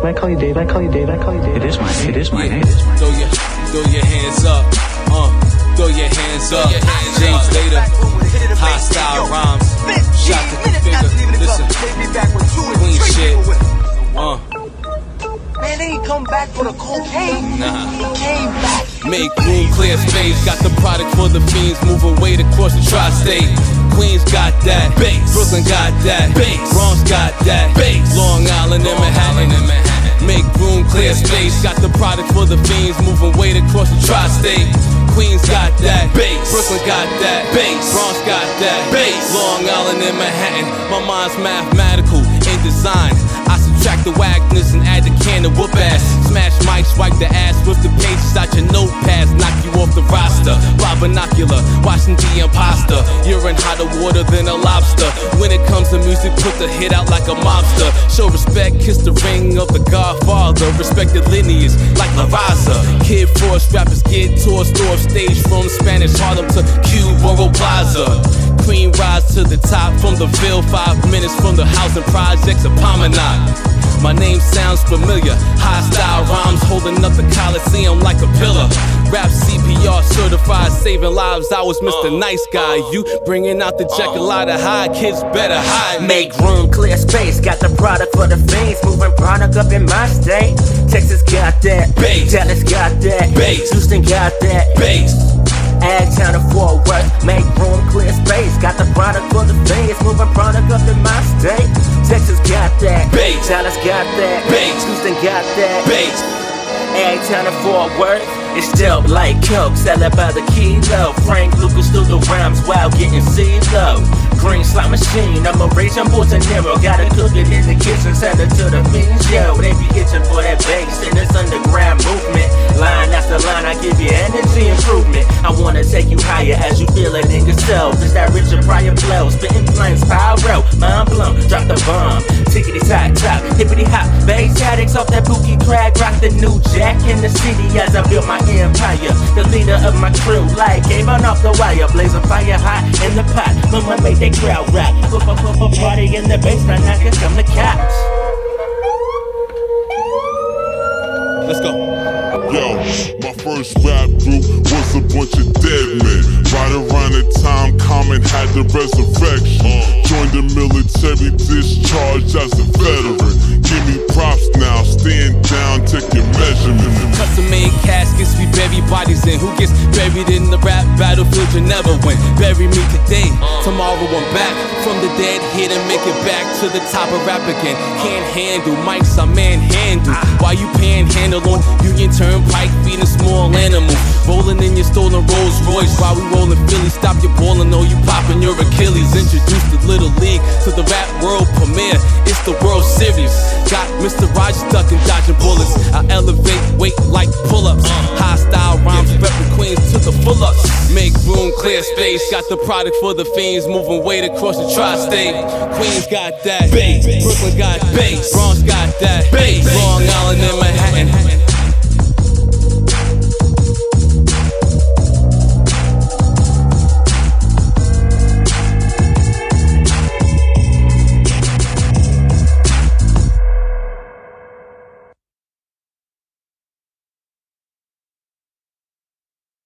I call you Dave? I call you Dave? I call you Dave? It is my name. It is my name. Throw your hands up. Throw your hands up. James Later. Hostile rhymes. Shot to the figure. Listen. Queen shit. Man, they ain't come back for the cocaine. Nah. He came back. Make room, clear space. Got the product for the fiends. Moving weight across the tri-state. Queens got that bass. Brooklyn got that bass. Bronx got that bass. Long Island and Manhattan. Make room, clear space. Got the product for the fiends. Moving weight across the tri-state. Queens got that bass. Brooklyn got that bass. Bronx got that bass. Long Island and Manhattan. My mind's mathematical in design. I subtract the whackness and add the can of whoop ass. Smash mics, wipe the ass with the pages out your notepads. Knock you off the roster. By binocular, watching the imposter. You're in hotter water than a lobster. When it comes to music, put the hit out like a mobster. Show respect, kiss the ring of the Godfather. Respect the lineage like La Raza. Kid Force rappers get tour store stage from Spanish Harlem to Q-Borough Plaza. Queen rise to the top from the Ville, 5 minutes from the housing projects of Promenade. My name sounds familiar. Hostile rhymes holding up the Coliseum like a pillar. Rap CPR certified, saving lives. I was Mr. Nice Guy. You bringing out the Jekyll-Hyde high, kids better hide. Make room, clear space. Got the product for the fiends. Moving product up in my state. Texas got that bass. Dallas got that bass. Houston got that bass. Agtown to Fort Worth, make room, clear space. Got the product for the fiends, moving product up in my state. Texas got that bass. Dallas got that bass. Houston got that bass. Agtown to Fort Worth, it's dope like coke, sell it by the kilo. Frank Lucas threw the rhymes while getting CeeLo. Green slot machine, I'm a raging Nero. Gotta cook it in the kitchen, send it to the fiends, yo. They be itching for that bass in this underground movement. Line after line, I give you energy improvement. I wanna take you higher as you feel it in yourself. It's that Richard Pryor flow, spitting flames, pyro, mind blown, drop the bomb. Tickety tock top, hippity hop, bass addicts off that bookie crack. Rock the new jack in the city as I build my empire. The leader of my crew, like came on off the wire, blazing fire hot in the pot. Mama made that crowd rock. Party in the basement, now here come the cops. Let's go. Yo, my first rap group was a bunch of dead men. Right around the time Common had the resurrection. Joined the military, discharged as a veteran. Give me props now, stand down, take your measurement. Custom made caskets, we bury bodies in. Who gets buried in the rap battlefield? You never win. Bury me today, tomorrow I'm back from the dead, here to make it back to the top of rap again. Can't handle mics, I manhandle. While you panhandle on Union Turnpike, feeding small animals. Rolling in your stolen Rolls Royce while we rolling Philly. Stop your ballin', oh you poppin' your Achilles. Introduce the Little League to the rap world premiere. It's the World Series. Got Mr. Rogers ducking, dodging bullets. I elevate weight like pull-ups. Hostile rhymes, reppin' Queens to the full-ups. Make room, clear space. Got the product for the fiends, moving weight across the tri-state. Queens got that bass. Brooklyn got bass. Bronx got that bass. Long Island and Manhattan.